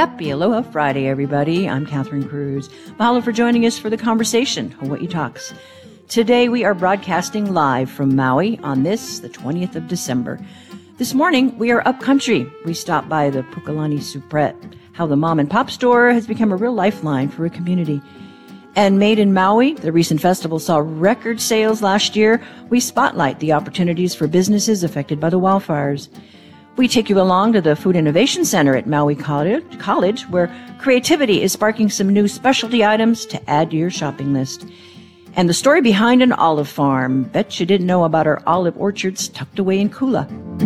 Happy Aloha Friday, everybody. I'm Catherine Cruz. Mahalo for joining us for the conversation, Hawaii Talks. Today, we are broadcasting live from Maui on this, the 20th of December. This morning, we are up country. We stopped by the Pukalani Supret, how the mom and pop store has become a real lifeline for a community. And Made in Maui, the recent festival saw record sales last year. We spotlight the opportunities for businesses affected by the wildfires. We take you along to the Food Innovation Center at Maui College, where creativity is sparking some new specialty items to add to your shopping list. And the story behind an olive farm. Bet you didn't know about our olive orchards tucked away in Kula.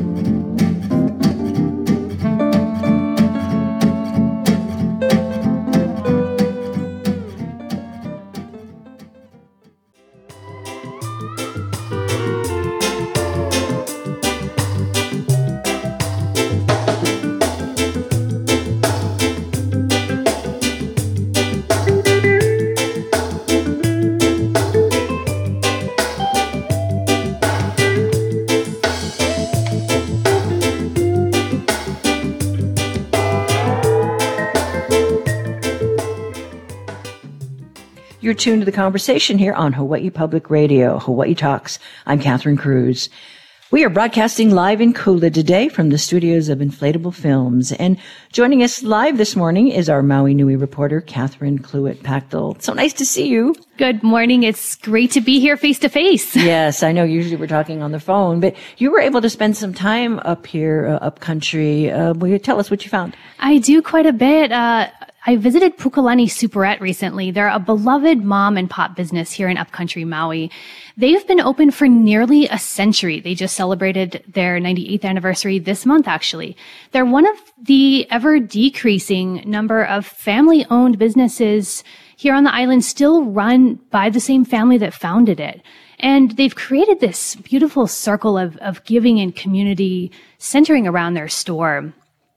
You're tuned to the conversation here on Hawaii Public Radio, Hawaii Talks. I'm Catherine Cruz. We are broadcasting live in Kula today from the studios of Inflatable Films. And joining us live this morning is our Maui Nui reporter, Catherine Cluett-Pactel. So nice to see you. Good morning. It's great to be here face to face. Yes, I know usually we're talking on the phone, but you were able to spend some time up here, up country. Will you tell us what you found? I do quite a bit. I visited Pukalani Supret recently. They're a beloved mom and pop business here in upcountry Maui. They've been open for nearly a century. They just celebrated their 98th anniversary this month, actually. They're one of the ever decreasing number of family-owned businesses here on the island still run by the same family that founded it. And they've created this beautiful circle of giving and community centering around their store.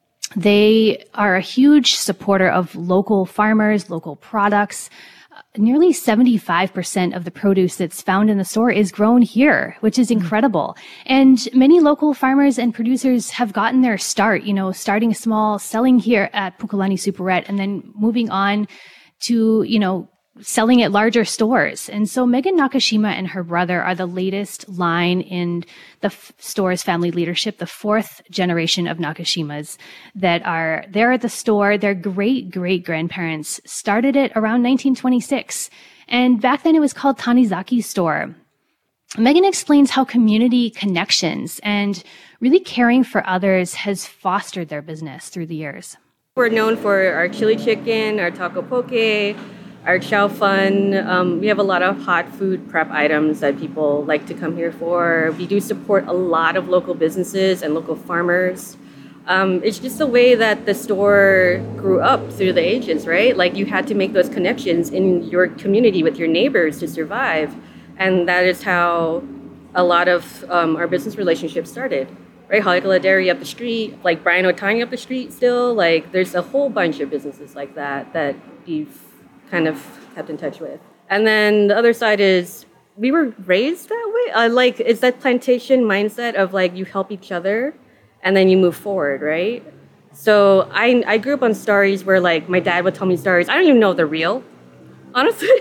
They are a huge supporter of local farmers, local products. Nearly 75% of the produce that's found in the store is grown here, which is incredible. And many local farmers and producers have gotten their start, starting small, selling here at Pukalani Supret, and then moving on to, selling at larger stores. And so Megan Nakashima and her brother are the latest line in the store's family leadership, the fourth generation of Nakashimas that are there at the store. Their great-great-grandparents started it around 1926. And back then it was called Tanizaki's store. Megan explains how community connections and really caring for others has fostered their business through the years. We're known for our chili chicken, our taco poke, our chow fun. We have a lot of hot food prep items that people like to come here for. We do support a lot of local businesses and local farmers. It's just the way that the store grew up through the ages, right? Like you had to make those connections in your community with your neighbors to survive. And that is how a lot of our business relationships started, right? Halikala Dairy up the street, like Brian Otani up the street still. Like there's a whole bunch of businesses like that we've kind of kept in touch with. And then the other side is we were raised that way. It's that plantation mindset of like you help each other and then you move forward, right? So I grew up on stories where like my dad would tell me stories. I don't even know if they're real, honestly.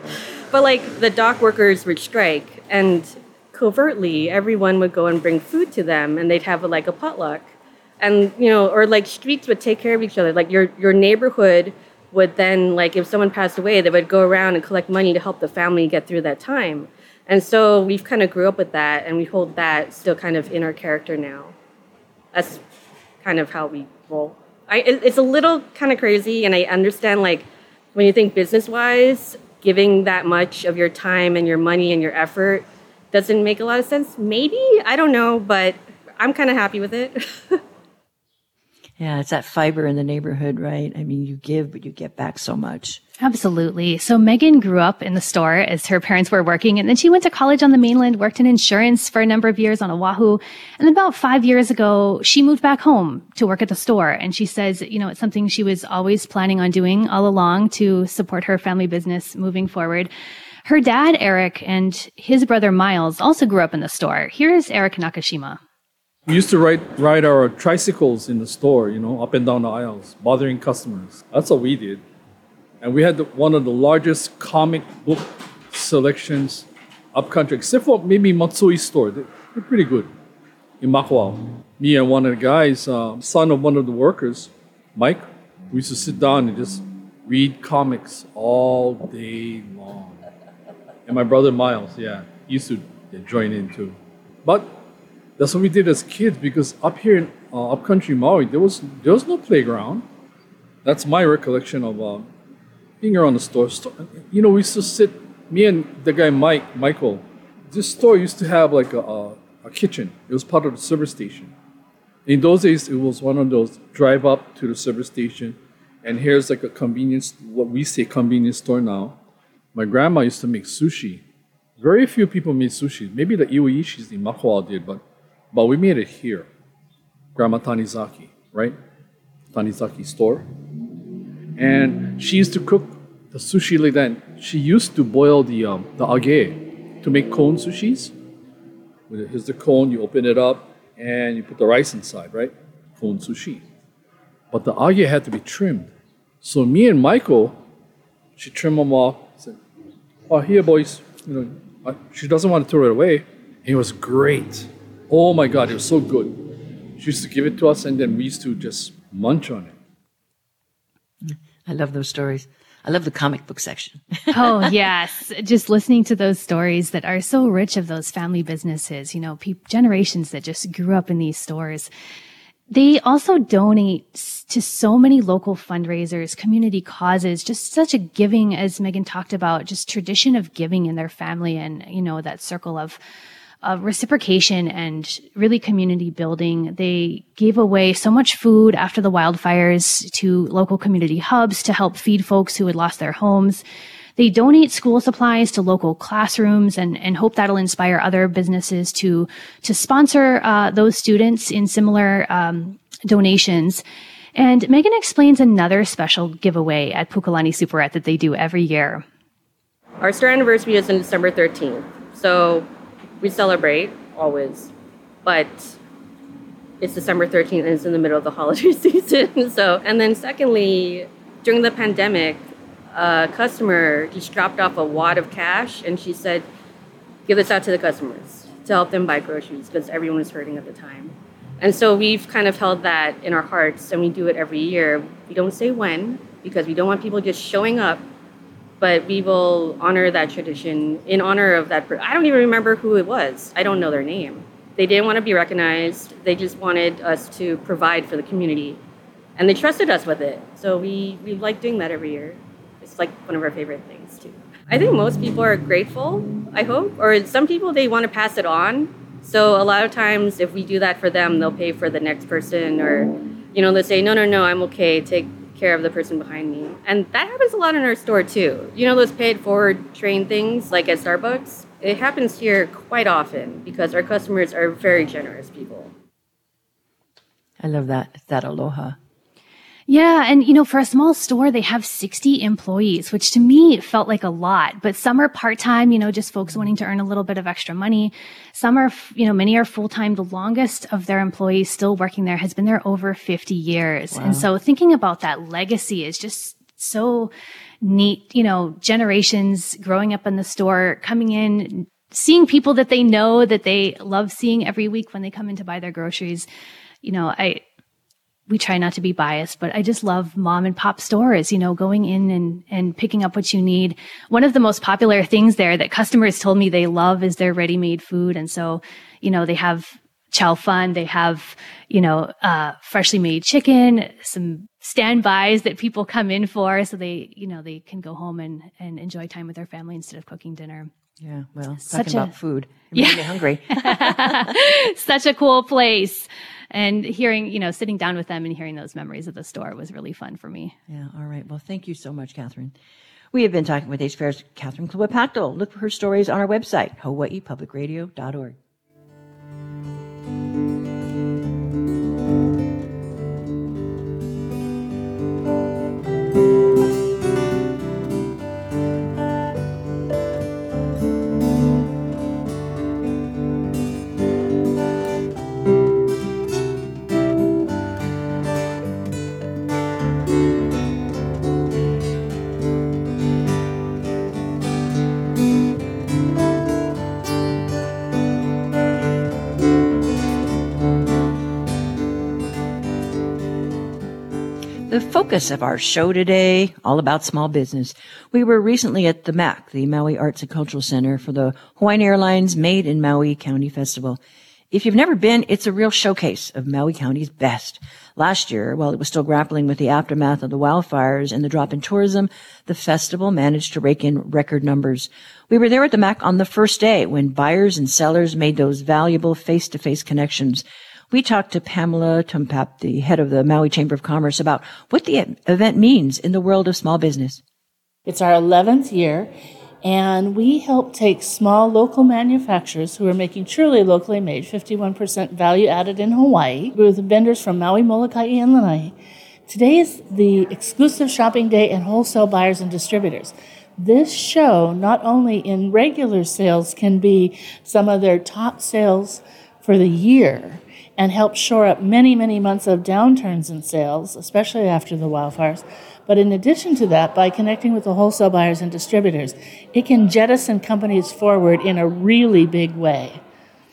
But like the dock workers would strike and covertly everyone would go and bring food to them and they'd have like a potluck. And, or like streets would take care of each other. Like your neighborhood would then, like, if someone passed away, they would go around and collect money to help the family get through that time. And so we've kind of grew up with that, and we hold that still kind of in our character now. That's kind of how we roll. It's a little kind of crazy, and I understand, like, when you think business-wise, giving that much of your time and your money and your effort doesn't make a lot of sense. Maybe, I don't know, but I'm kind of happy with it. Yeah, it's that fiber in the neighborhood, right? I mean, you give, but you get back so much. Absolutely. So Megan grew up in the store as her parents were working, and then she went to college on the mainland, worked in insurance for a number of years on Oahu. And then about 5 years ago, she moved back home to work at the store. And she says, it's something she was always planning on doing all along to support her family business moving forward. Her dad, Eric, and his brother, Miles, also grew up in the store. Here's Eric Nakashima. We used to ride our tricycles in the store, up and down the aisles, bothering customers. That's what we did. And we had one of the largest comic book selections upcountry, except for maybe Matsui's store. They're pretty good in Makawao. Me and one of the guys, son of one of the workers, Mike, we used to sit down and just read comics all day long. And my brother Miles, he used to join in too. But that's what we did as kids, because up here in upcountry Maui, there was no playground. That's my recollection of being around the store. We used to sit, me and the guy Michael. This store used to have like a kitchen. It was part of the service station. In those days, it was one of those drive up to the service station, and here's like a convenience, what we say convenience store now. My grandma used to make sushi. Very few people made sushi. Maybe the Iwaishis in Makawao did, but we made it here. Grandma Tanizaki, right? Tanizaki store. And she used to cook the sushi like that. She used to boil the age to make cone sushis. Here's the cone, you open it up, and you put the rice inside, right? Cone sushi. But the age had to be trimmed. So me and Michael, she trimmed them off. Said, "Oh, here, boys." She doesn't want to throw it away. It was great. Oh my God, it was so good. She used to give it to us, and then we used to just munch on it. I love those stories. I love the comic book section. Oh, yes. Just listening to those stories that are so rich of those family businesses, generations that just grew up in these stores. They also donate to so many local fundraisers, community causes, just such a giving, as Megan talked about, just tradition of giving in their family and, that circle of reciprocation and really community building. They gave away so much food after the wildfires to local community hubs to help feed folks who had lost their homes. They donate school supplies to local classrooms and hope that'll inspire other businesses to sponsor those students in similar donations. And Megan explains another special giveaway at Pukalani Superette that they do every year. Our store anniversary is on December 13th. So we celebrate always, but it's December 13th and it's in the middle of the holiday season. And then secondly, during the pandemic, a customer just dropped off a wad of cash and she said, give this out to the customers to help them buy groceries because everyone was hurting at the time. And so we've kind of held that in our hearts and we do it every year. We don't say when because we don't want people just showing up, but we will honor that tradition in honor of that. I don't even remember who it was. I don't know their name. They didn't want to be recognized. They just wanted us to provide for the community. And they trusted us with it. So we like doing that every year. It's like one of our favorite things too. I think most people are grateful, I hope. Or some people, they want to pass it on. So a lot of times if we do that for them, they'll pay for the next person or, they'll say, no, I'm okay. Take care of the person behind me. And that happens a lot in our store too. Those paid forward train things like at Starbucks? It happens here quite often because our customers are very generous people. I love that aloha. Yeah. And, for a small store, they have 60 employees, which to me felt like a lot. But some are part-time, just folks wanting to earn a little bit of extra money. Some are, many are full-time. The longest of their employees still working there has been there over 50 years. Wow. And so thinking about that legacy is just so neat, generations growing up in the store, coming in, seeing people that they know, that they love seeing every week when they come in to buy their groceries. We try not to be biased, but I just love mom and pop stores, going in and picking up what you need. One of the most popular things there that customers told me they love is their ready-made food. And so, they have chow fun, they have, freshly made chicken, some standbys that people come in for. So they can go home and enjoy time with their family instead of cooking dinner. Yeah, well, talking about food, it made me hungry. Such a cool place. And hearing, sitting down with them and hearing those memories of the store was really fun for me. Yeah, all right. Well, thank you so much, Catherine. We have been talking with Ace Fair's Catherine Kluwa-Pactel. Look for her stories on our website, hawaiipublicradio.org. The focus of our show today, all about small business. We were recently at the MAC, the Maui Arts and Cultural Center, for the Hawaiian Airlines Made in Maui County Festival. If you've never been, it's a real showcase of Maui County's best. Last year, while it was still grappling with the aftermath of the wildfires and the drop in tourism, the festival managed to rake in record numbers. We were there at the MAC on the first day when buyers and sellers made those valuable face-to-face connections. We talked to Pamela Tumpap, the head of the Maui Chamber of Commerce, about what the event means in the world of small business. It's our 11th year, and we help take small local manufacturers who are making truly locally made, 51% value added in Hawaii, with vendors from Maui, Molokai, and Lanai. Today is the exclusive shopping day and wholesale buyers and distributors. This show, not only in regular sales, can be some of their top sales for the year and help shore up many, many months of downturns in sales, especially after the wildfires. But in addition to that, by connecting with the wholesale buyers and distributors, it can jettison companies forward in a really big way.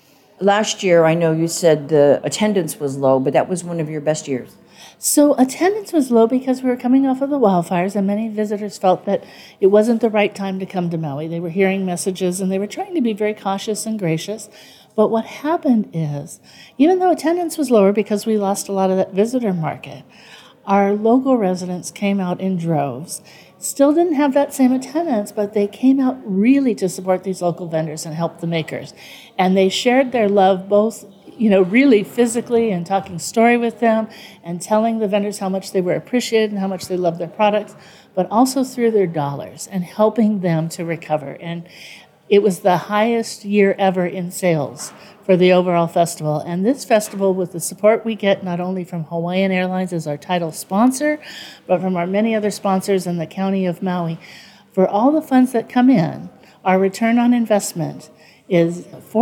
Last year, I know you said the attendance was low, but that was one of your best years. So attendance was low because we were coming off of the wildfires, and many visitors felt that it wasn't the right time to come to Maui. They were hearing messages, and they were trying to be very cautious and gracious. But what happened is, even though attendance was lower because we lost a lot of that visitor market, our local residents came out in droves. Still didn't have that same attendance, but they came out really to support these local vendors and help the makers. And they shared their love both, really physically and talking story with them and telling the vendors how much they were appreciated and how much they loved their products, but also through their dollars and helping them to recover. And it was the highest year ever in sales for the overall festival. And this festival, with the support we get not only from Hawaiian Airlines as our title sponsor, but from our many other sponsors in the County of Maui, for all the funds that come in, our return on investment is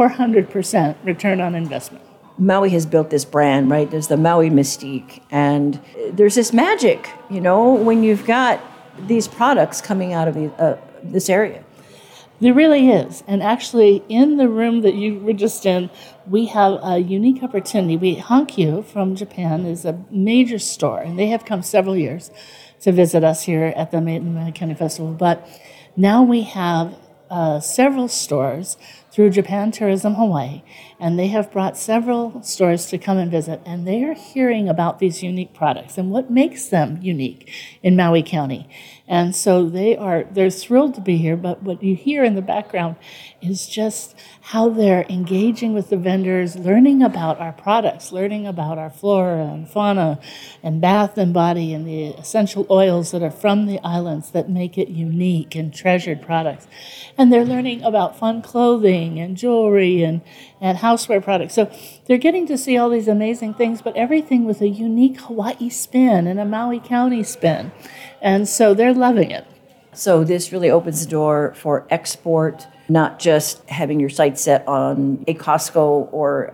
400% return on investment. Maui has built this brand, right? There's the Maui mystique, and there's this magic, when you've got these products coming out of this area. There really is. And actually, in the room that you were just in, we have a unique opportunity. Hankyu from Japan is a major store, and they have come several years to visit us here at the Made in Maui County Festival. But now we have several stores through Japan Tourism Hawaii, and they have brought several stores to come and visit, and they are hearing about these unique products and what makes them unique in Maui County. And so they're thrilled to be here, but what you hear in the background is just how they're engaging with the vendors, learning about our products, learning about our flora and fauna and bath and body and the essential oils that are from the islands that make it unique and treasured products. And they're learning about fun clothing and jewelry and houseware products. So they're getting to see all these amazing things, but everything with a unique Hawaii spin and a Maui County spin. And so they're loving it. So this really opens the door for export, not just having your sight set on a Costco or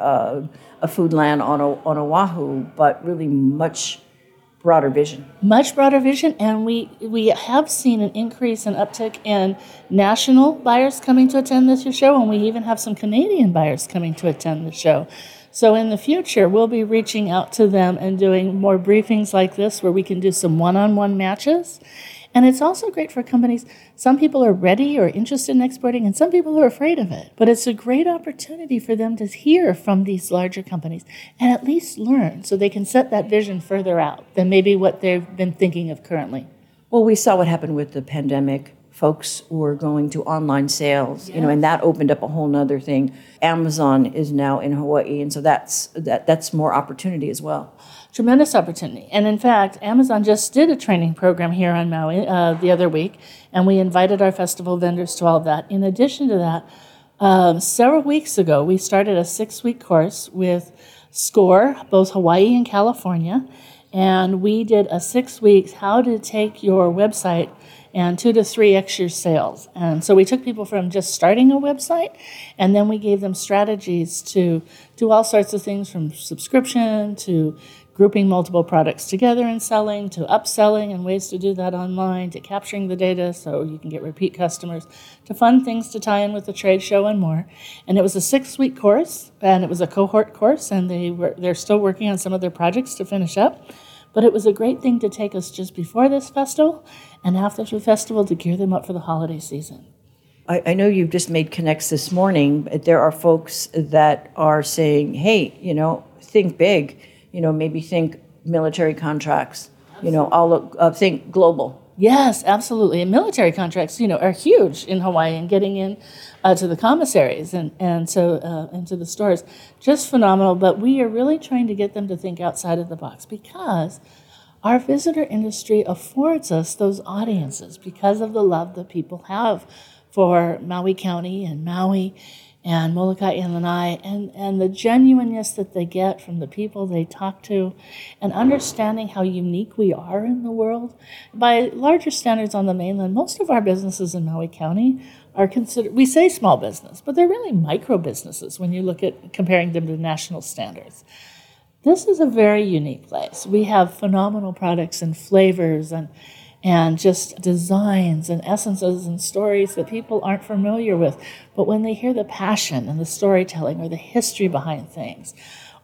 a Food Land on Oahu, but really much broader vision. Much broader vision, and we have seen an increase in uptick in national buyers coming to attend this year's show, and we even have some Canadian buyers coming to attend the show. So in the future, we'll be reaching out to them and doing more briefings like this where we can do some one-on-one matches. And it's also great for companies. Some people are ready or interested in exporting, and some people are afraid of it. But it's a great opportunity for them to hear from these larger companies and at least learn so they can set that vision further out than maybe what they've been thinking of currently. Well, we saw what happened with the pandemic. Folks were going to online sales, and that opened up a whole nother thing. Amazon is now in Hawaii, and so that's more opportunity as well. Tremendous opportunity. And in fact, Amazon just did a training program here on Maui the other week, and we invited our festival vendors to all of that. In addition to that, several weeks ago, we started a 6-week course with SCORE, both Hawaii and California, and we did a 6 weeks how to take your website and 2 to 3x your sales. And so we took people from just starting a website, and then we gave them strategies to do all sorts of things, from subscription to grouping multiple products together and selling, to upselling and ways to do that online, to capturing the data so you can get repeat customers, to fun things to tie in with the trade show and more. And it was a 6-week course, and it was a cohort course, and they're still working on some of their projects to finish up. But it was a great thing to take us just before this festival and after the festival to gear them up for the holiday season. I know you've just made connects this morning. But there are folks that are saying, hey, think big, maybe think military contracts, think global. Yes, absolutely. And military contracts, are huge in Hawaii and getting in to the commissaries and so into the stores. Just phenomenal. But we are really trying to get them to think outside of the box because our visitor industry affords us those audiences because of the love that people have for Maui County and Maui and Molokai and Lanai, and the genuineness that they get from the people they talk to, and understanding how unique we are in the world. By larger standards on the mainland, most of our businesses in Maui County are considered, we say small business, but they're really micro businesses when you look at comparing them to national standards. This is a very unique place. We have phenomenal products and flavors and just designs and essences and stories that people aren't familiar with. But when they hear the passion and the storytelling or the history behind things,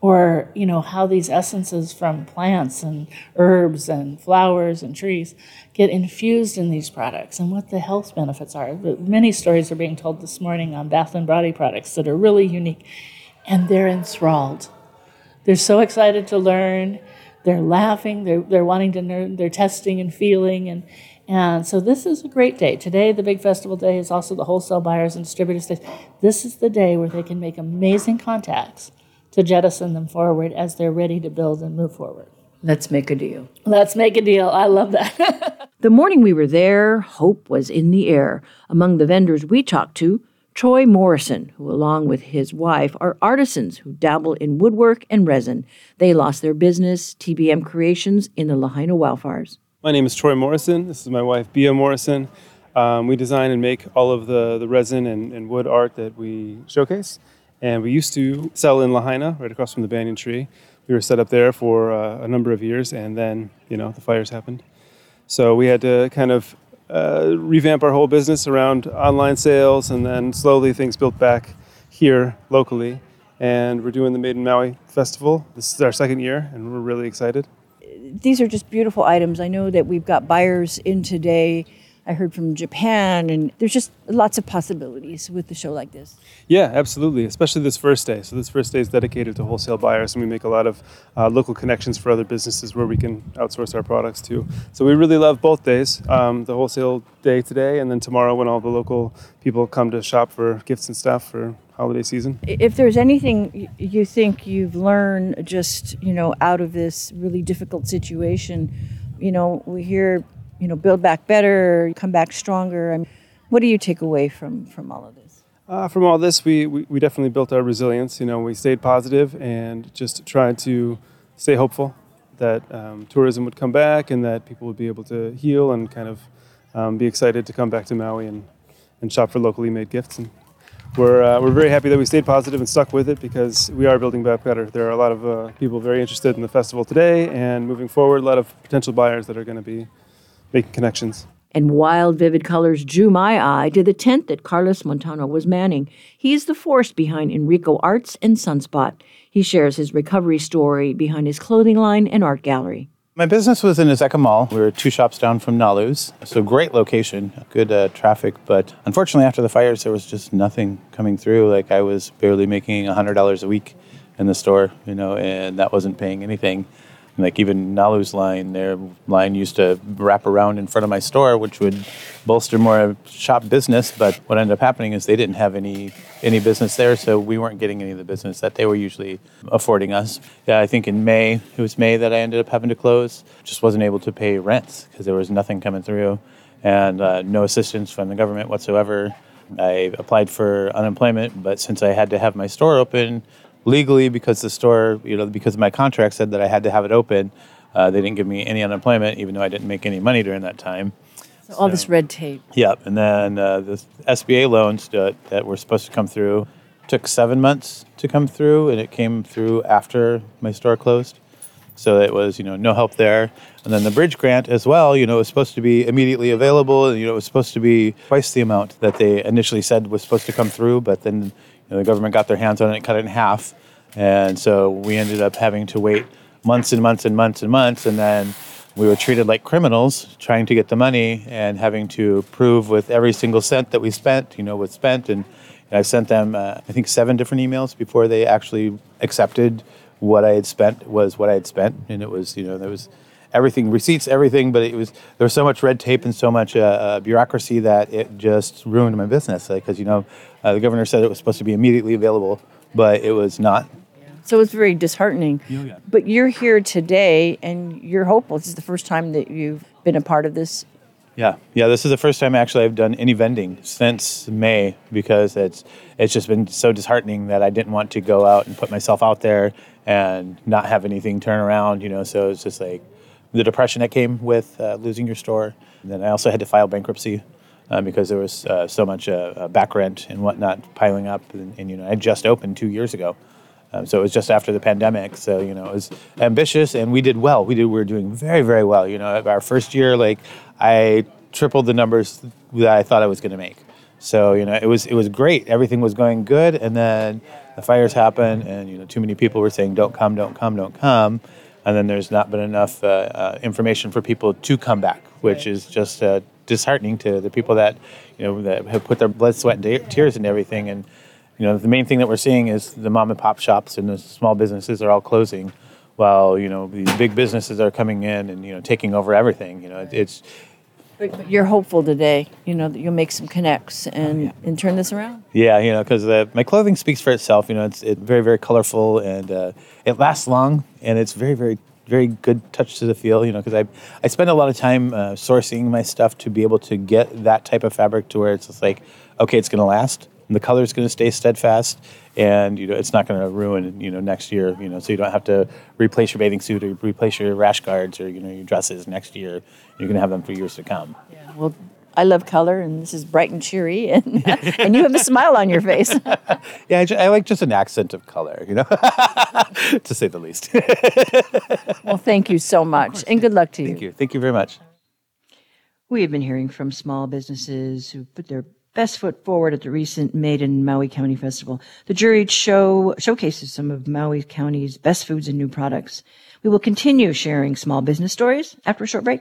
or how these essences from plants and herbs and flowers and trees get infused in these products and what the health benefits are. Many stories are being told this morning on bath and body products that are really unique, and they're enthralled. They're so excited to learn. They're laughing, they're wanting to learn, they're testing and feeling, and so this is a great day. Today, the big festival day, is also the wholesale buyers and distributors day. This is the day where they can make amazing contacts to jettison them forward as they're ready to build and move forward. Let's make a deal. Let's make a deal. I love that. The morning we were there, hope was in the air. Among the vendors we talked to, Troy Morrison, who along with his wife are artisans who dabble in woodwork and resin. They lost their business, TBM Creations, in the Lahaina wildfires. My name is Troy Morrison. This is my wife, Bia Morrison. We design and make all of the resin and wood art that we showcase. And we used to sell in Lahaina, right across from the banyan tree. We were set up there for a number of years, and then, the fires happened. So we had to kind of revamp our whole business around online sales, and then slowly things built back here locally. And we're doing the Made in Maui Festival. This is our second year, and we're really excited. These are just beautiful items. I know that we've got buyers in today. I heard from Japan, and there's just lots of possibilities with the show like this. Yeah, absolutely, especially this first day. So this first day is dedicated to wholesale buyers, and we make a lot of local connections for other businesses where we can outsource our products to. So we really love both days, the wholesale day today, and then tomorrow when all the local people come to shop for gifts and stuff for holiday season. If there's anything you think you've learned just, out of this really difficult situation, we hear build back better, come back stronger. I mean, what do you take away from all of this? From all this, we definitely built our resilience. We stayed positive and just tried to stay hopeful that tourism would come back and that people would be able to heal and kind of be excited to come back to Maui and shop for locally made gifts. And we're very happy that we stayed positive and stuck with it because we are building back better. There are a lot of people very interested in the festival today, and moving forward, a lot of potential buyers that are going to be making connections. And wild, vivid colors drew my eye to the tent that Carlos Montano was manning. He's the force behind Enrico Arts and Sunspot. He shares his recovery story behind his clothing line and art gallery. My business was in Azeka Mall. We were 2 shops down from Nalu's, so great location, good traffic. But unfortunately, after the fires, there was just nothing coming through. Like I was barely making $100 a week in the store, and that wasn't paying anything. Like even Nalu's line, their line used to wrap around in front of my store, which would bolster more shop business. But what ended up happening is they didn't have any business there, so we weren't getting any of the business that they were usually affording us. Yeah, I think it was May that I ended up having to close. Just wasn't able to pay rents because there was nothing coming through and no assistance from the government whatsoever. I applied for unemployment, but since I had to have my store open legally because the store, because my contract said that I had to have it open, they didn't give me any unemployment, even though I didn't make any money during that time. So all this red tape. Yep. And then the SBA loans that were supposed to come through took 7 months to come through, and it came through after my store closed. So it was, no help there. And then the bridge grant as well, was supposed to be immediately available. It was supposed to be twice the amount that they initially said was supposed to come through, but then the government got their hands on it and cut it in half. And so we ended up having to wait months and months and months and months. And then we were treated like criminals trying to get the money and having to prove with every single cent that we spent, was spent. And I sent them, I think, 7 different emails before they actually accepted what I had spent was what I had spent. And it was, there was everything, receipts, everything, but there was so much red tape and so much bureaucracy that it just ruined my business. Because, the governor said it was supposed to be immediately available, but it was not. So it's very disheartening. Yeah. But you're here today, and you're hopeful. This is the first time that you've been a part of this. Yeah. This is the first time actually I've done any vending since May, because it's just been so disheartening that I didn't want to go out and put myself out there and not have anything turn around. So it's just like the depression that came with losing your store. And then I also had to file bankruptcy because there was so much back rent and whatnot piling up. And I just opened 2 years ago. So it was just after the pandemic. So, it was ambitious, and we did well. We were doing very, very well. Our first year, I tripled the numbers that I thought I was going to make. So, it was great. Everything was going good. And then the fires happened, and, too many people were saying, don't come. And then there's not been enough information for people to come back, which is just disheartening to the people that, that have put their blood, sweat, and tears into everything. And, the main thing that we're seeing is the mom and pop shops and the small businesses are all closing, while, the big businesses are coming in and, taking over everything. But you're hopeful today, that you'll make some connects and turn this around. Yeah, because my clothing speaks for itself. It's very, very colorful, and it lasts long, and it's very, very, very good touch to the feel, because I spend a lot of time sourcing my stuff to be able to get that type of fabric to where it's just like, okay, it's going to last. And the color is going to stay steadfast, and it's not going to ruin next year. So you don't have to replace your bathing suit or replace your rash guards or your dresses next year. You're going to have them for years to come. Yeah. Well, I love color, and this is bright and cheery, and and you have a smile on your face. Yeah, I like just an accent of color, to say the least. Well, thank you so much, and good luck to you. Thank you very much. We have been hearing from small businesses who put their best foot forward at the recent Made in Maui County Festival. The juried show showcases some of Maui County's best foods and new products. We will continue sharing small business stories after a short break.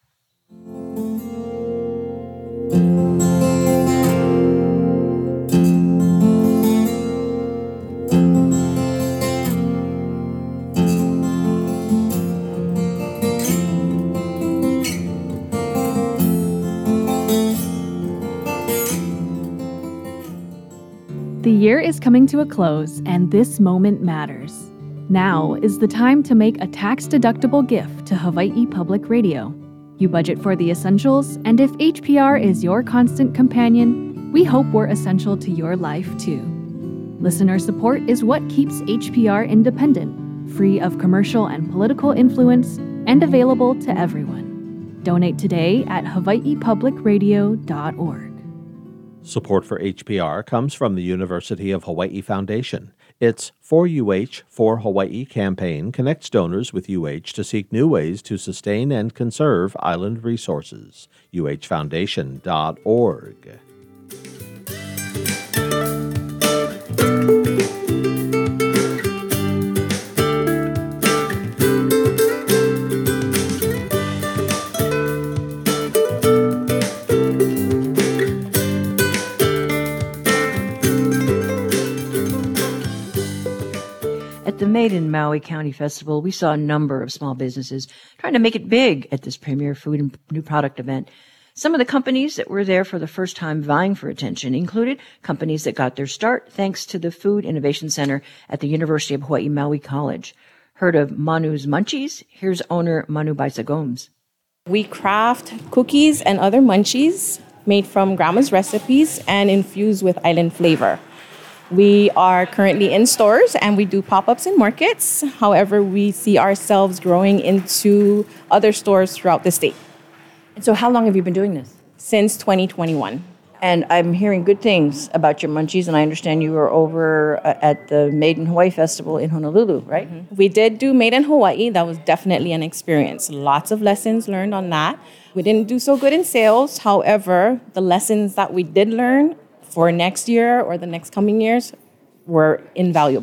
The year is coming to a close, and this moment matters. Now is the time to make a tax-deductible gift to Hawaii Public Radio. You budget for the essentials, and if HPR is your constant companion, we hope we're essential to your life too. Listener support is what keeps HPR independent, free of commercial and political influence, and available to everyone. Donate today at hawaiipublicradio.org. Support for HPR comes from the University of Hawaii Foundation. Its For UH for Hawaii campaign connects donors with UH to seek new ways to sustain and conserve island resources. uhfoundation.org. At the Made in Maui County Festival, we saw a number of small businesses trying to make it big at this premier food and new product event. Some of the companies that were there for the first time vying for attention included companies that got their start thanks to the Food Innovation Center at the University of Hawaii Maui College. Heard of Manu's Munchies? Here's owner Manu Baisa Gomes. We craft cookies and other munchies made from grandma's recipes and infused with island flavor. We are currently in stores and we do pop-ups in markets. However, we see ourselves growing into other stores throughout the state. And so how long have you been doing this? Since 2021. And I'm hearing good things about your munchies, and I understand you were over at the Made in Hawaii Festival in Honolulu, right? Mm-hmm. We did do Made in Hawaii. That was definitely an experience. Lots of lessons learned on that. We didn't do so good in sales. However, the lessons that we did learn for next year or the next coming years were invaluable.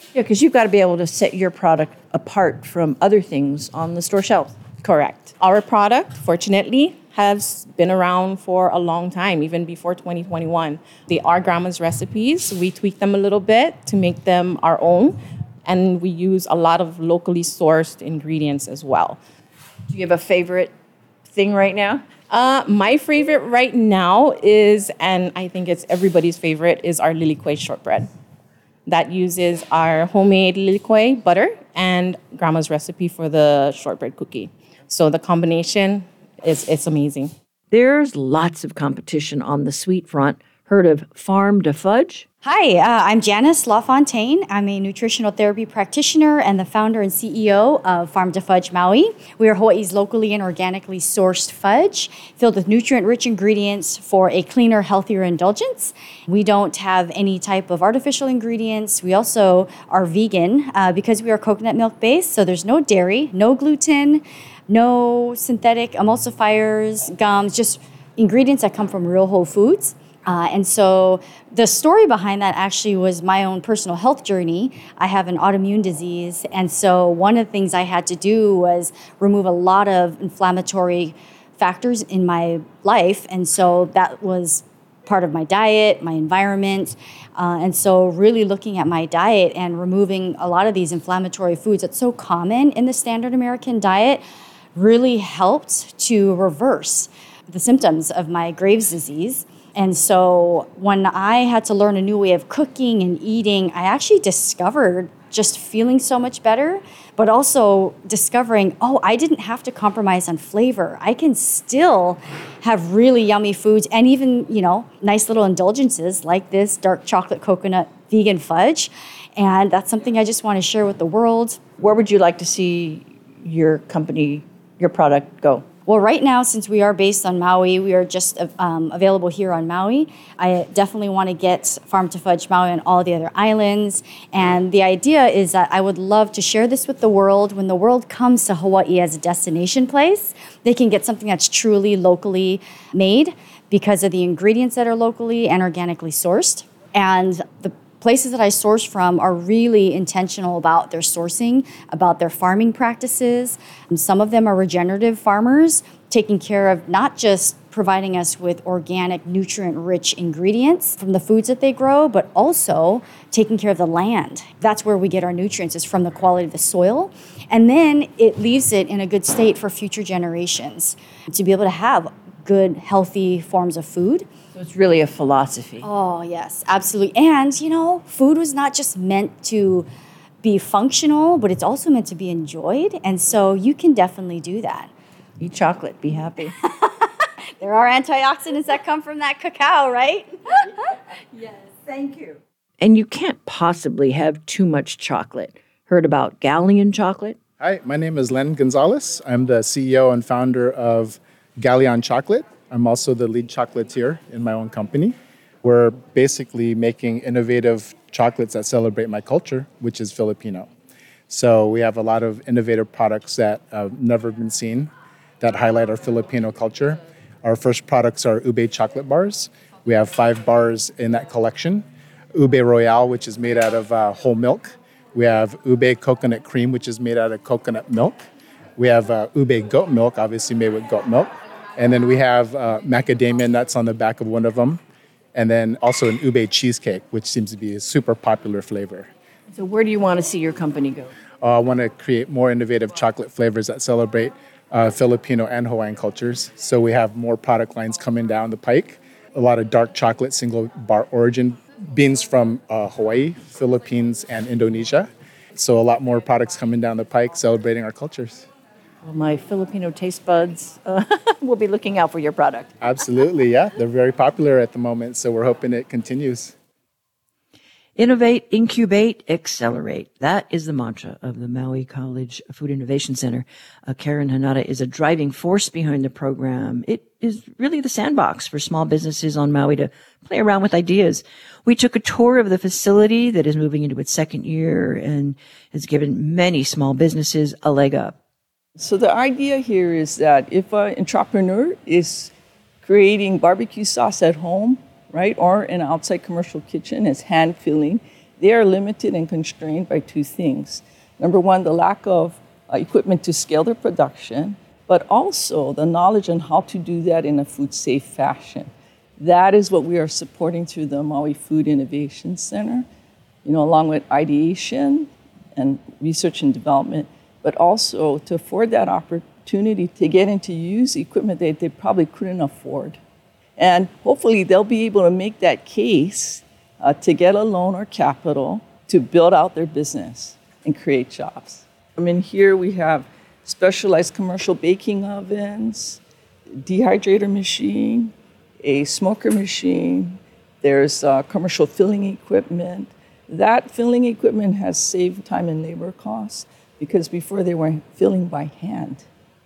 Yeah, because you've got to be able to set your product apart from other things on the store shelves. Correct. Our product, fortunately, has been around for a long time, even before 2021. They are grandma's recipes. We tweak them a little bit to make them our own, and we use a lot of locally sourced ingredients as well. Do you have a favorite thing right now? My favorite right now is, and I think it's everybody's favorite, is our lilikoi shortbread. That uses our homemade lilikoi butter and grandma's recipe for the shortbread cookie. So the combination it's amazing. There's lots of competition on the sweet front. Heard of Farm to Fudge? Hi, I'm Janice LaFontaine. I'm a nutritional therapy practitioner and the founder and CEO of Farm to Fudge Maui. We are Hawaii's locally and organically sourced fudge filled with nutrient-rich ingredients for a cleaner, healthier indulgence. We don't have any type of artificial ingredients. We also are vegan because we are coconut milk based, so there's no dairy, no gluten, no synthetic emulsifiers, gums, just ingredients that come from real whole foods. And so the story behind that actually was my own personal health journey. I have an autoimmune disease. And so one of the things I had to do was remove a lot of inflammatory factors in my life. And so that was part of my diet, my environment. And so really looking at my diet and removing a lot of these inflammatory foods that's so common in the standard American diet really helped to reverse the symptoms of my Graves' disease. And so when I had to learn a new way of cooking and eating, I actually discovered just feeling so much better, but also discovering, I didn't have to compromise on flavor. I can still have really yummy foods and even, nice little indulgences like this dark chocolate coconut vegan fudge. And that's something I just want to share with the world. Where would you like to see your company, your product go? Well, right now, since we are based on Maui, we are just available here on Maui. I definitely want to get Farm to Fudge Maui on all the other islands. And the idea is that I would love to share this with the world. When the world comes to Hawaii as a destination place, they can get something that's truly locally made because of the ingredients that are locally and organically sourced. And the places that I source from are really intentional about their sourcing, about their farming practices. And some of them are regenerative farmers, taking care of not just providing us with organic, nutrient-rich ingredients from the foods that they grow, but also taking care of the land. That's where we get our nutrients, is from the quality of the soil. And then it leaves it in a good state for future generations to be able to have good, healthy forms of food. So it's really a philosophy. Oh, yes, absolutely. And, food was not just meant to be functional, but it's also meant to be enjoyed. And so you can definitely do that. Eat chocolate, be happy. There are antioxidants that come from that cacao, right? Yes, thank you. And you can't possibly have too much chocolate. Heard about Galleon chocolate? Hi, my name is Len Gonzalez. I'm the CEO and founder of Galleon Chocolate. I'm also the lead chocolatier in my own company. We're basically making innovative chocolates that celebrate my culture, which is Filipino. So we have a lot of innovative products that have never been seen that highlight our Filipino culture. Our first products are ube chocolate bars. We have 5 bars in that collection. Ube Royale, which is made out of whole milk. We have ube coconut cream, which is made out of coconut milk. We have ube goat milk, obviously made with goat milk. And then we have macadamia nuts on the back of one of them. And then also an ube cheesecake, which seems to be a super popular flavor. So where do you want to see your company go? I want to create more innovative chocolate flavors that celebrate Filipino and Hawaiian cultures. So we have more product lines coming down the pike. A lot of dark chocolate, single bar origin beans from Hawaii, Philippines, and Indonesia. So a lot more products coming down the pike celebrating our cultures. Well, my Filipino taste buds will be looking out for your product. Absolutely, yeah. They're very popular at the moment, so we're hoping it continues. Innovate, incubate, accelerate. That is the mantra of the Maui College Food Innovation Center. Karen Hanada is a driving force behind the program. It is really the sandbox for small businesses on Maui to play around with ideas. We took a tour of the facility that is moving into its second year and has given many small businesses a leg up. So the idea here is that if an entrepreneur is creating barbecue sauce at home, right, or an outside commercial kitchen is hand filling, they are limited and constrained by two things. Number one, the lack of equipment to scale their production, but also the knowledge on how to do that in a food-safe fashion. That is what we are supporting through the Maui Food Innovation Center, along with ideation and research and development, but also to afford that opportunity to get into use equipment that they probably couldn't afford. And hopefully they'll be able to make that case to get a loan or capital to build out their business and create jobs. Here we have specialized commercial baking ovens, dehydrator machine, a smoker machine. There's commercial filling equipment. That filling equipment has saved time and labor costs because before they were filling by hand.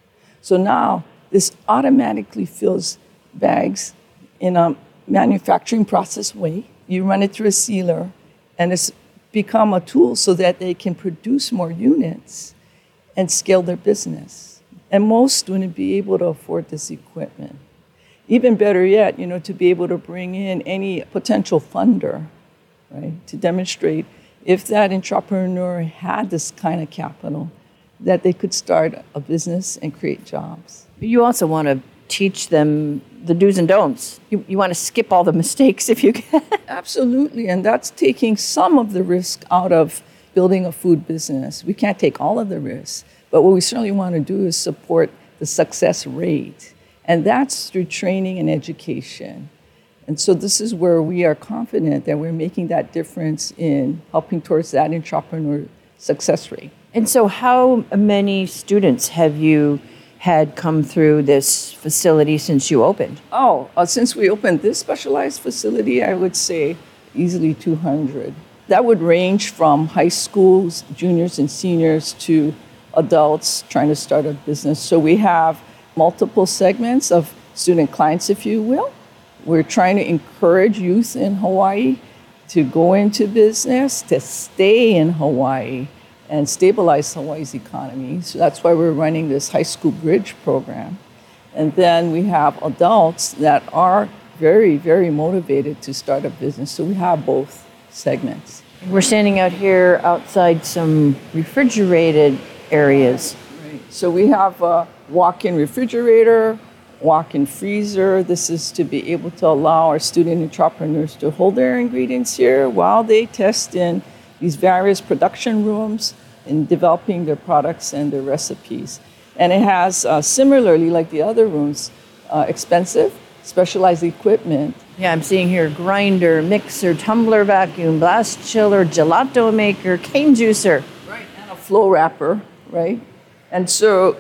So now this automatically fills bags in a manufacturing process way. You run it through a sealer, and it's become a tool so that they can produce more units and scale their business. And most wouldn't be able to afford this equipment. Even better yet, to be able to bring in any potential funder, right, to demonstrate if that entrepreneur had this kind of capital, that they could start a business and create jobs. You also want to teach them the do's and don'ts. You want to skip all the mistakes if you can. Absolutely, and that's taking some of the risk out of building a food business. We can't take all of the risks, but what we certainly want to do is support the success rate, and that's through training and education. And so this is where we are confident that we're making that difference in helping towards that entrepreneur success rate. And so how many students have you had come through this facility since you opened? Since we opened this specialized facility, I would say easily 200. That would range from high schools, juniors and seniors, to adults trying to start a business. So we have multiple segments of student clients, if you will. We're trying to encourage youth in Hawaii to go into business, to stay in Hawaii, and stabilize Hawaii's economy. So that's why we're running this high school bridge program. And then we have adults that are very, very motivated to start a business. So we have both segments. We're standing out here outside some refrigerated areas. Right. So we have a walk-in refrigerator, walk-in freezer. This is to be able to allow our student entrepreneurs to hold their ingredients here while they test in these various production rooms in developing their products and their recipes. And it has, similarly, like the other rooms, expensive, specialized equipment. Yeah, I'm seeing here grinder, mixer, tumbler vacuum, blast chiller, gelato maker, cane juicer. Right, and a flow wrapper, right? And so,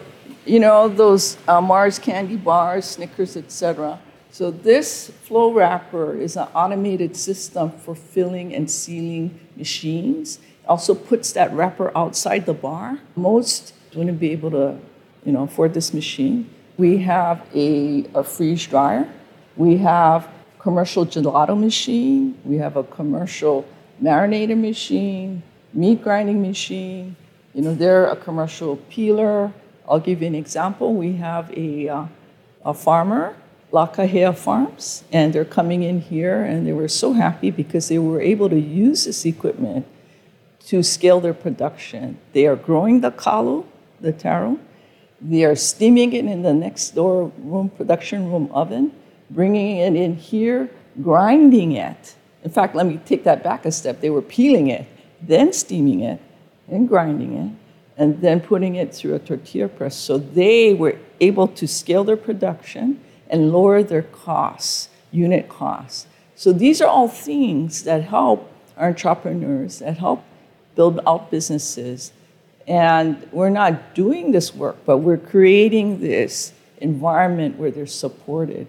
those Mars candy bars, Snickers, etc. So this flow wrapper is an automated system for filling and sealing machines. It also puts that wrapper outside the bar. Most wouldn't be able to, afford this machine. We have a freeze dryer. We have commercial gelato machine. We have a commercial marinator machine, meat grinding machine. They're a commercial peeler. I'll give you an example. We have a farmer, Lakahea Farms, and they're coming in here, and they were so happy because they were able to use this equipment to scale their production. They are growing the kalo, the taro. They are steaming it in the next door room, production room oven, bringing it in here, grinding it. In fact, let me take that back a step. They were peeling it, then steaming it, then grinding it, and then putting it through a tortilla press. So they were able to scale their production and lower their costs, unit costs. So these are all things that help our entrepreneurs, that help build out businesses. And we're not doing this work, but we're creating this environment where they're supported.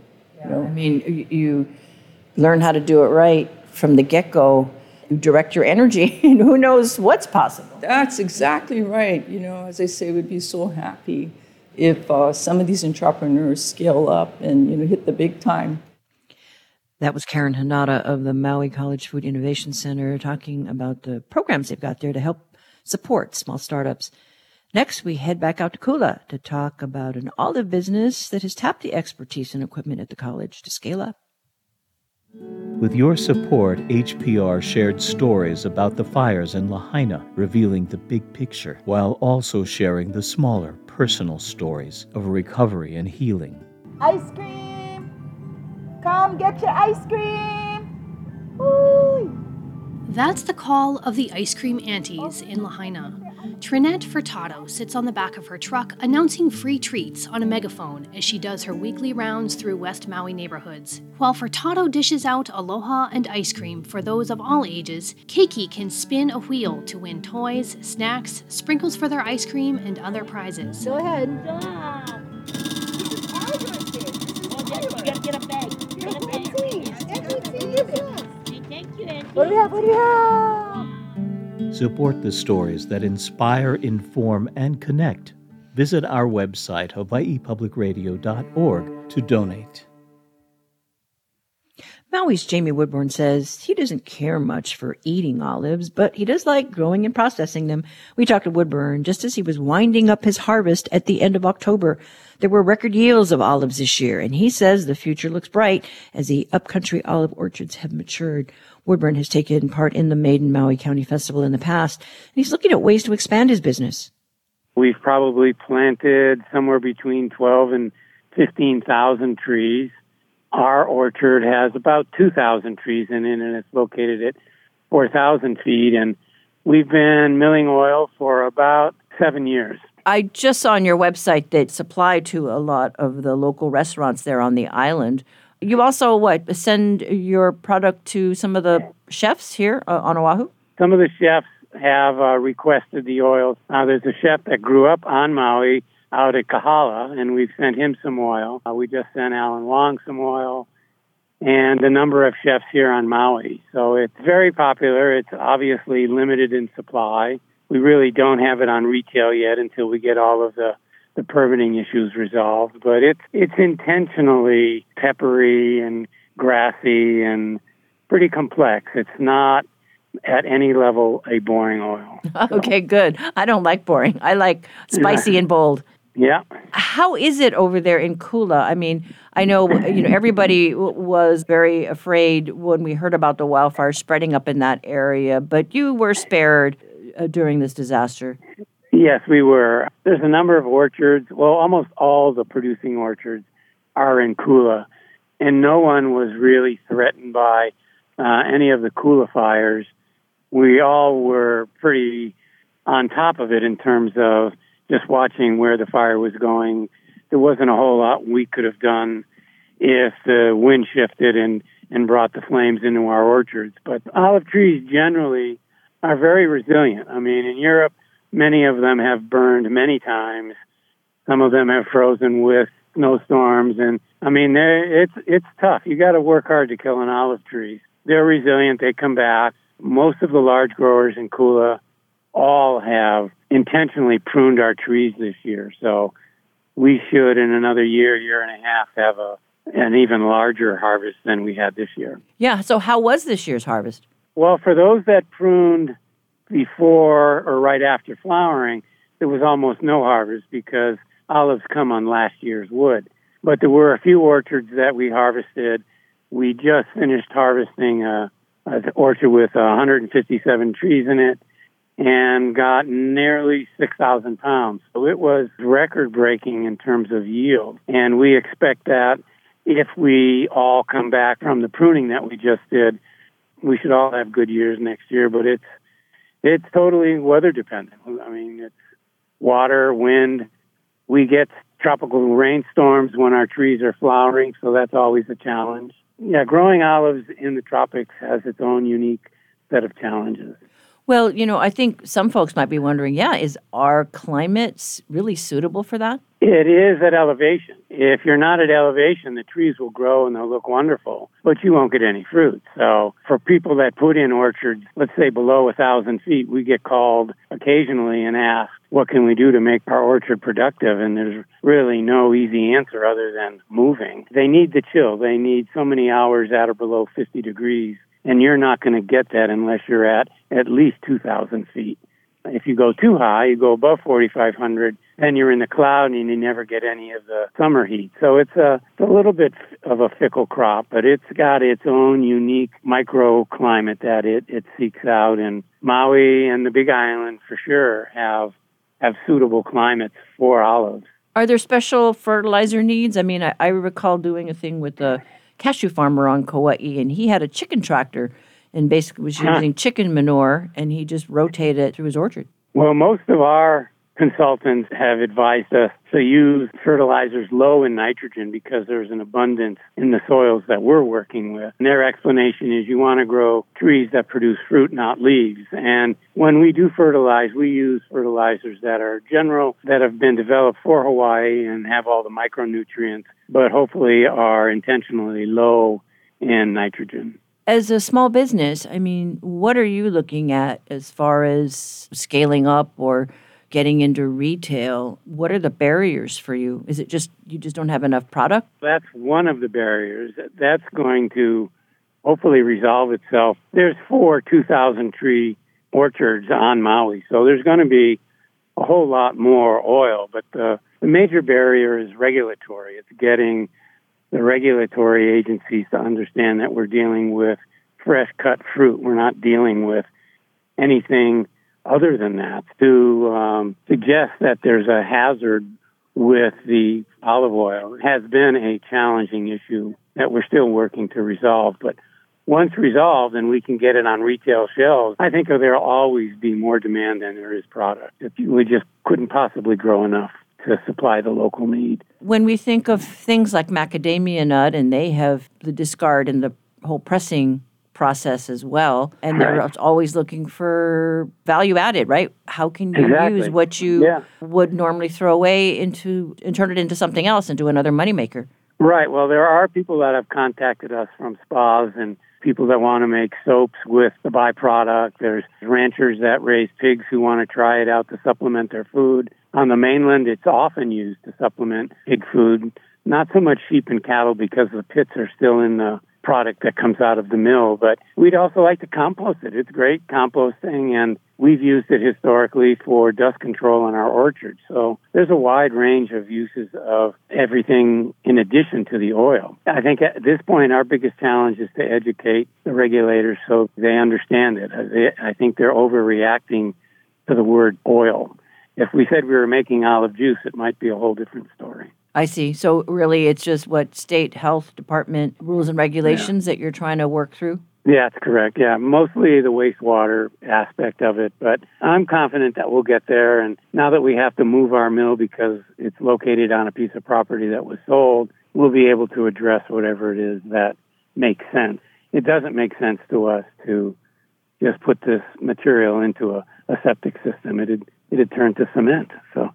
You learn how to do it right from the get-go. You direct your energy, and who knows what's possible. That's exactly right. As I say, we'd be so happy if some of these entrepreneurs scale up and hit the big time. That was Karen Hanada of the Maui College Food Innovation Center talking about the programs they've got there to help support small startups. Next, we head back out to Kula to talk about an olive business that has tapped the expertise and equipment at the college to scale up. With your support, HPR shared stories about the fires in Lahaina, revealing the big picture, while also sharing the smaller, personal stories of recovery and healing. Ice cream! Come get your ice cream! Woo! That's the call of the ice cream aunties in Lahaina. Trinette Furtado sits on the back of her truck announcing free treats on a megaphone as she does her weekly rounds through West Maui neighborhoods. While Furtado dishes out aloha and ice cream for those of all ages, Keiki can spin a wheel to win toys, snacks, sprinkles for their ice cream, and other prizes. Go ahead. You gotta get a bag. Thank you, Auntie. What do you have? Support the stories that inspire, inform, and connect. Visit our website, hawaiipublicradio.org, to donate. Maui's Jamie Woodburn says he doesn't care much for eating olives, but he does like growing and processing them. We talked to Woodburn just as he was winding up his harvest at the end of October. There were record yields of olives this year, and he says the future looks bright as the upcountry olive orchards have matured. Woodburn has taken part in the Maiden Maui County Festival in the past, and he's looking at ways to expand his business. We've probably planted somewhere between 12 and 15,000 trees. Our orchard has about 2,000 trees in it, and it's located at 4,000 feet. And we've been milling oil for about 7 years. I just saw on your website that supply to a lot of the local restaurants there on the island. You also, send your product to some of the chefs here on Oahu? Some of the chefs have requested the oil. There's a chef that grew up on Maui out at Kahala, and we've sent him some oil. We just sent Alan Wong some oil, and a number of chefs here on Maui. So it's very popular. It's obviously limited in supply. We really don't have it on retail yet until we get all of the permitting issues resolved. But it's intentionally peppery and grassy and pretty complex. It's not at any level a boring oil. Okay, good. I don't like boring. I like spicy and bold. Yeah. How is it over there in Kula? I mean, I know everybody was very afraid when we heard about the wildfire spreading up in that area, but you were spared during this disaster. Yes, we were. There's a number of orchards. Well, almost all the producing orchards are in Kula, and no one was really threatened by any of the Kula fires. We all were pretty on top of it in terms of just watching where the fire was going. There wasn't a whole lot we could have done if the wind shifted and brought the flames into our orchards. But olive trees generally are very resilient. I mean, in Europe, many of them have burned many times. Some of them have frozen with snowstorms. And, I mean, it's tough. You got to work hard to kill an olive tree. They're resilient. They come back. Most of the large growers in Kula all have intentionally pruned our trees this year. So we should, in another year and a half, have an even larger harvest than we had this year. Yeah, so how was this year's harvest? Well, for those that pruned before or right after flowering, there was almost no harvest because olives come on last year's wood. But there were a few orchards that we harvested. We just finished harvesting an orchard with 157 trees in it and got nearly 6,000 pounds. So it was record-breaking in terms of yield. And we expect that if we all come back from the pruning that we just did, we should all have good years next year. But it's totally weather dependent. I mean, it's water, wind. We get tropical rainstorms when our trees are flowering, so that's always a challenge. Yeah, growing olives in the tropics has its own unique set of challenges. Well, I think some folks might be wondering, is our climate really suitable for that? It is at elevation. If you're not at elevation, the trees will grow and they'll look wonderful, but you won't get any fruit. So for people that put in orchards, let's say below 1,000 feet, we get called occasionally and asked, what can we do to make our orchard productive? And there's really no easy answer other than moving. They need the chill. They need so many hours at or below 50 degrees. And you're not going to get that unless you're at least 2,000 feet. If you go too high, you go above 4,500, then you're in the cloud and you never get any of the summer heat. So it's a little bit of a fickle crop, but it's got its own unique microclimate that it seeks out. And Maui and the Big Island for sure have suitable climates for olives. Are there special fertilizer needs? I mean, I recall doing a thing with a cashew farmer on Kauai, and he had a chicken tractor and basically was using chicken manure, and he just rotated it through his orchard. Well, most of our consultants have advised us to use fertilizers low in nitrogen because there's an abundance in the soils that we're working with. And their explanation is you want to grow trees that produce fruit, not leaves. And when we do fertilize, we use fertilizers that are general, that have been developed for Hawaii and have all the micronutrients, but hopefully are intentionally low in nitrogen. As a small business, I mean, what are you looking at as far as scaling up or getting into retail? What are the barriers for you? Is it just you just don't have enough product? That's one of the barriers. That's going to hopefully resolve itself. There's 4 2,000 tree orchards on Maui, so there's going to be a whole lot more oil. But the major barrier is regulatory. It's getting the regulatory agencies to understand that we're dealing with fresh cut fruit. We're not dealing with anything other than that. To suggest that there's a hazard with the olive oil has been a challenging issue that we're still working to resolve. But once resolved and we can get it on retail shelves, I think there'll always be more demand than there is product. We just couldn't possibly grow enough to supply the local need. When we think of things like macadamia nut, and they have the discard and the whole pressing process as well, and they're always looking for value added, right? How can you use what you would normally throw away and turn it into something else, into another moneymaker? Right. Well, there are people that have contacted us from spas and people that want to make soaps with the byproduct. There's ranchers that raise pigs who want to try it out to supplement their food. On the mainland, it's often used to supplement pig food, not so much sheep and cattle because the pits are still in the product that comes out of the mill, but we'd also like to compost it. It's great composting, and we've used it historically for dust control in our orchards. So there's a wide range of uses of everything in addition to the oil. I think at this point, our biggest challenge is to educate the regulators so they understand it. I think they're overreacting to the word oil. If we said we were making olive juice, it might be a whole different story. I see. So really it's just what state health department rules and regulations that you're trying to work through? Yeah, that's correct. Yeah, mostly the wastewater aspect of it, but I'm confident that we'll get there. And now that we have to move our mill because it's located on a piece of property that was sold, we'll be able to address whatever it is that makes sense. It doesn't make sense to us to just put this material into a septic system. It'd turn to cement. So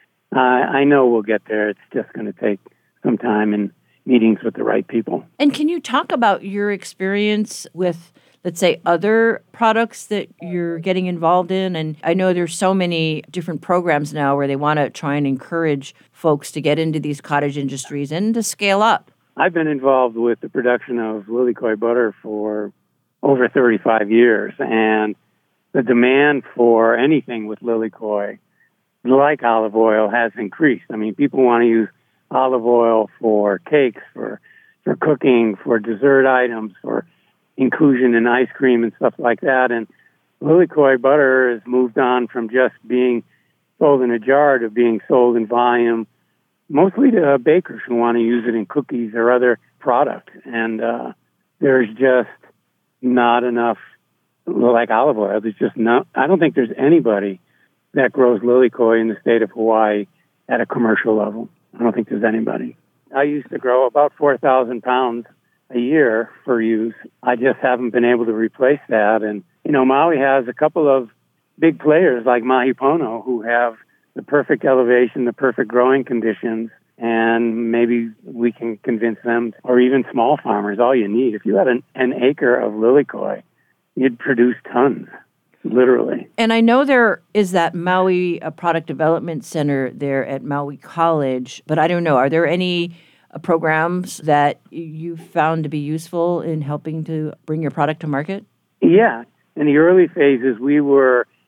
I know we'll get there. It's just going to take some time and meetings with the right people. And can you talk about your experience with, let's say, other products that you're getting involved in? And I know there's so many different programs now where they want to try and encourage folks to get into these cottage industries and to scale up. I've been involved with the production of lilikoi butter for over 35 years, and the demand for anything with lilikoi, like olive oil, has increased. I mean, people want to use olive oil for cakes, for cooking, for dessert items, for inclusion in ice cream and stuff like that. And lilikoi butter has moved on from just being sold in a jar to being sold in volume, mostly to bakers who want to use it in cookies or other products. And there's just not enough, like olive oil. There's just not, I don't think there's anybody that grows lilikoi in the state of Hawaii at a commercial level. I don't think there's anybody. I used to grow about 4,000 pounds a year for use. I just haven't been able to replace that. And, you know, Maui has a couple of big players like Mahipono who have the perfect elevation, the perfect growing conditions, and maybe we can convince them, or even small farmers, all you need. If you had an acre of lilikoi, you'd produce tons. Literally. And I know there is that Maui Product Development Center there at Maui College, but I don't know, are there any programs that you found to be useful in helping to bring your product to market? Yeah. In the early phases, we were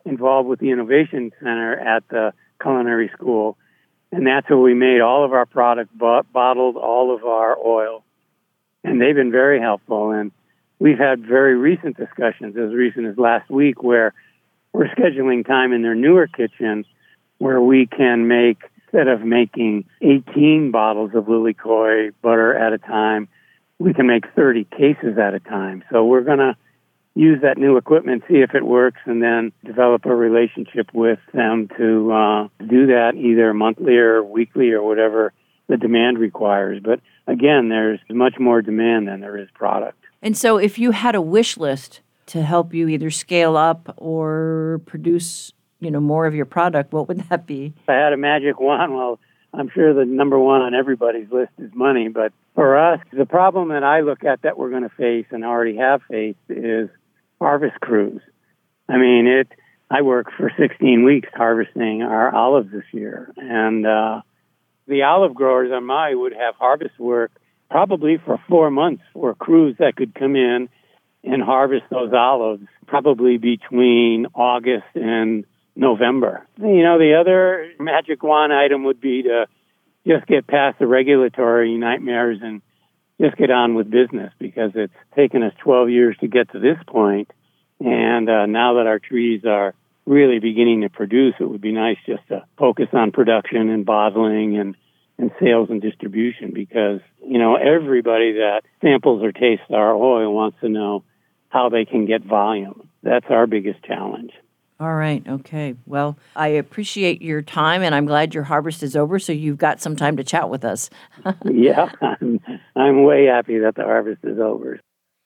involved with the Innovation Center at the culinary school. And that's where we made all of our product, bottled all of our oil. And they've been very helpful. And we've had very recent discussions, as recent as last week, where we're scheduling time in their newer kitchen where we can make, instead of making 18 bottles of Lilikoi butter at a time, we can make 30 cases at a time. So we're going to use that new equipment, see if it works, and then develop a relationship with them to do that either monthly or weekly or whatever the demand requires. But again, there's much more demand than there is product. And so if you had a wish list to help you either scale up or produce, more of your product, what would that be? If I had a magic wand, well, I'm sure the number one on everybody's list is money. But for us, the problem that I look at that we're going to face and already have faced is harvest crews. I mean, I worked for 16 weeks harvesting our olives this year. And the olive growers on Maui would have harvest work probably for 4 months for crews that could come in and harvest those olives probably between August and November. The other magic wand item would be to just get past the regulatory nightmares and just get on with business, because it's taken us 12 years to get to this point. And now that our trees are really beginning to produce, it would be nice just to focus on production and bottling and sales and distribution, because, everybody that samples or tastes our oil wants to know how they can get volume. That's our biggest challenge. All right. Okay. Well, I appreciate your time, and I'm glad your harvest is over, so you've got some time to chat with us. Yeah, I'm way happy that the harvest is over.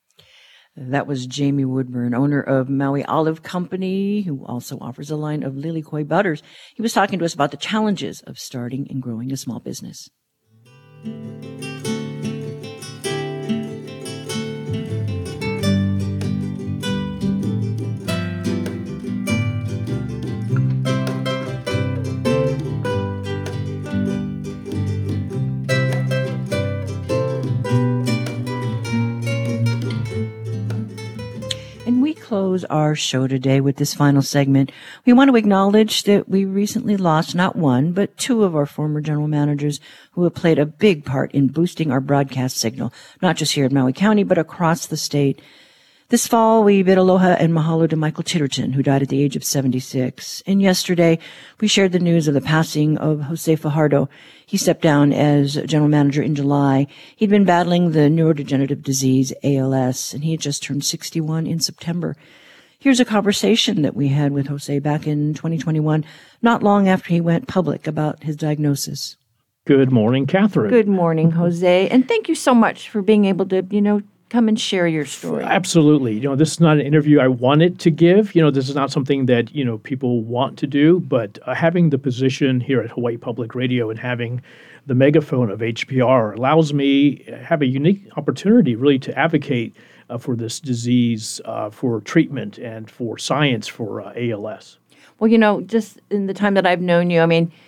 That was Jamie Woodburn, owner of Maui Olive Company, who also offers a line of Lilikoi butters. He was talking to us about the challenges of starting and growing a small business. Close our show today with this final segment. We want to acknowledge that we recently lost not one, but two of our former general managers who have played a big part in boosting our broadcast signal, not just here in Maui County, but across the state. This fall, we bid aloha and mahalo to Michael Titterton, who died at the age of 76. And yesterday, we shared the news of the passing of Jose Fajardo. He stepped down as general manager in July. He'd been battling the neurodegenerative disease, ALS, and he had just turned 61 in September. Here's a conversation that we had with Jose back in 2021, not long after he went public about his diagnosis. Good morning, Catherine. Good morning, Jose. And thank you so much for being able to, come and share your story. Absolutely. This is not an interview I wanted to give. This is not something that, people want to do, but having the position here at Hawaii Public Radio and having the megaphone of HPR allows me to have a unique opportunity really to advocate for this disease, for treatment and for science for ALS. Well, just in the time that I've known you,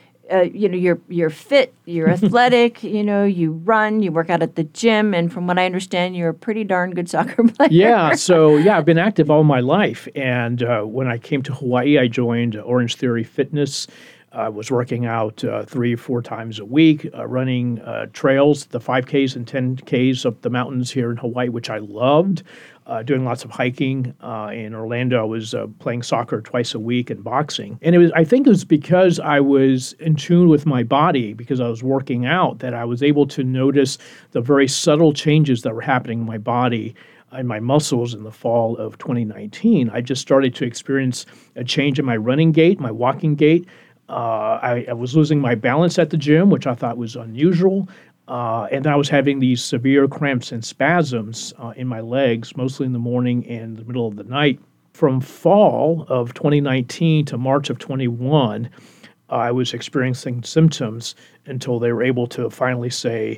you're fit, you're athletic, you run, you work out at the gym, and from what I understand, you're a pretty darn good soccer player. Yeah, I've been active all my life, and when I came to Hawaii, I joined Orange Theory Fitness. I was working out 3 or 4 times a week, running trails, the 5Ks and 10Ks up the mountains here in Hawaii, which I loved. Doing lots of hiking in Orlando. I was playing soccer twice a week and boxing. And I think it was because I was in tune with my body, because I was working out, that I was able to notice the very subtle changes that were happening in my body and my muscles in the fall of 2019. I just started to experience a change in my running gait, my walking gait. I was losing my balance at the gym, which I thought was unusual. And I was having these severe cramps and spasms in my legs, mostly in the morning and the middle of the night. From fall of 2019 to March of 21, I was experiencing symptoms until they were able to finally say,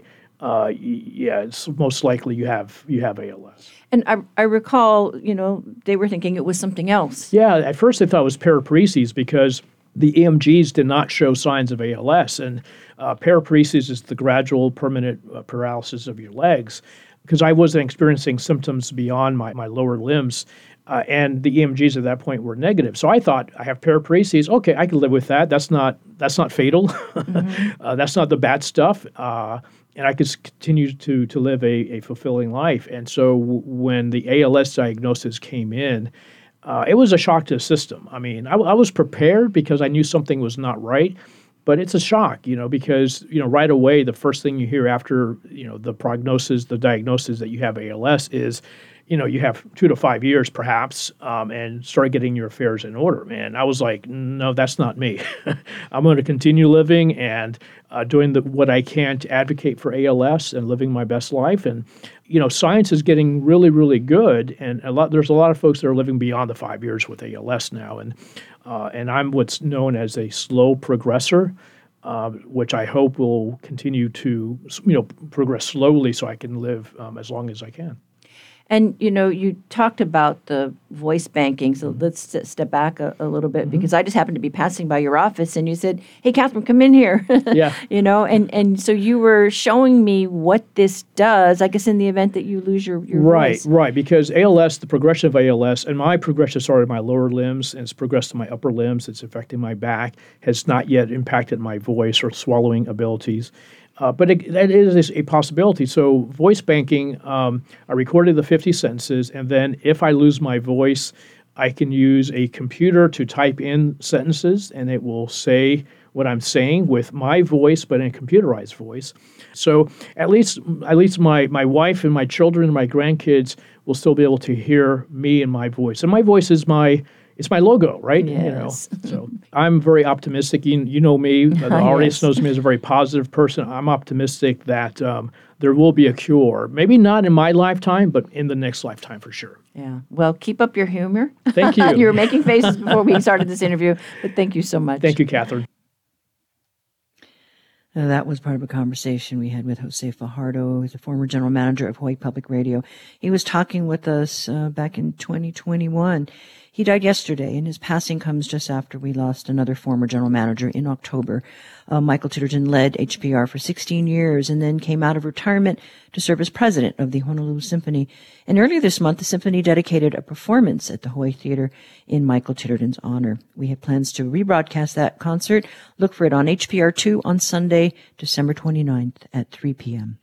it's most likely you have ALS. And I recall, they were thinking it was something else. Yeah, at first they thought it was paraparesis because the EMGs did not show signs of ALS. And paraparesis is the gradual permanent paralysis of your legs. Because I wasn't experiencing symptoms beyond my lower limbs, And the EMGs at that point were negative. So I thought, I have paraparesis. Okay, I can live with that. That's not fatal. That's not the bad stuff. And I could continue to live a fulfilling life. And so when the ALS diagnosis came in, it was a shock to the system. I mean, I was prepared because I knew something was not right, but it's a shock, because, right away, the first thing you hear after, the prognosis, the diagnosis that you have ALS is, you have 2 to 5 years perhaps, and start getting your affairs in order, man. I was like, no, that's not me. I'm going to continue living and doing what I can to advocate for ALS and living my best life. And, science is getting really, really good. And there's a lot of folks that are living beyond the 5 years with ALS now. And I'm what's known as a slow progressor, which I hope will continue to, progress slowly so I can live as long as I can. And, you talked about the voice banking. So let's step back a little bit because I just happened to be passing by your office and you said, hey, Catherine, come in here. Yeah. And so you were showing me what this does, I guess, in the event that you lose your voice. Right. Because ALS, the progression of ALS, and my progression started in my lower limbs and it's progressed to my upper limbs. It's affecting my back, has not yet impacted my voice or swallowing abilities. But that is a possibility. So voice banking, I recorded the 50 sentences, and then if I lose my voice, I can use a computer to type in sentences, and it will say what I'm saying with my voice, but in a computerized voice. So at least my wife and my children and my grandkids will still be able to hear me and my voice. And my voice is it's my logo, right? Yes. So I'm very optimistic. You know me. The audience knows me as a very positive person. I'm optimistic that there will be a cure. Maybe not in my lifetime, but in the next lifetime for sure. Yeah. Well, keep up your humor. Thank you. You were making faces before we started this interview, but thank you so much. Thank you, Catherine. That was part of a conversation we had with Jose Fajardo, who's the former general manager of Hawaii Public Radio. He was talking with us back in 2021. He died yesterday, and his passing comes just after we lost another former general manager in October. Michael Titterton led HPR for 16 years and then came out of retirement to serve as president of the Honolulu Symphony. And earlier this month, the Symphony dedicated a performance at the Hawaii Theater in Michael Titterton's honor. We have plans to rebroadcast that concert. Look for it on HPR2 on Sunday, December 29th at 3 p.m.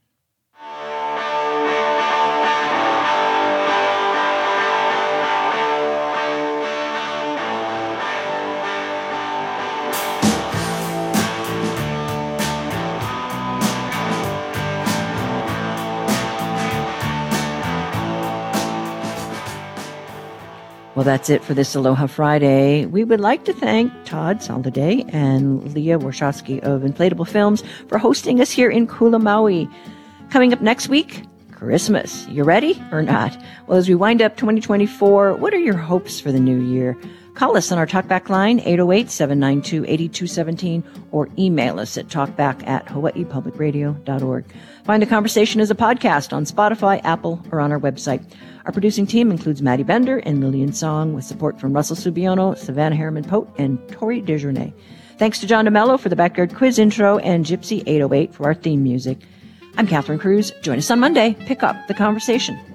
Well, that's it for this Aloha Friday. We would like to thank Todd Soliday and Leah Warshawski of Inflatable Films for hosting us here in Kula, Maui. Coming up next week, Christmas. You ready or not? Well, as we wind up 2024, what are your hopes for the new year? Call us on our Talkback line, 808-792-8217, or email us at talkback@hawaiipublicradio.org. Find the conversation as a podcast on Spotify, Apple, or on our website. Our producing team includes Maddie Bender and Lillian Song, with support from Russell Subiono, Savannah Harriman-Pote, and Tori DeJournay. Thanks to John DeMello for the Backyard Quiz intro and Gypsy 808 for our theme music. I'm Catherine Cruz. Join us on Monday. Pick up the conversation.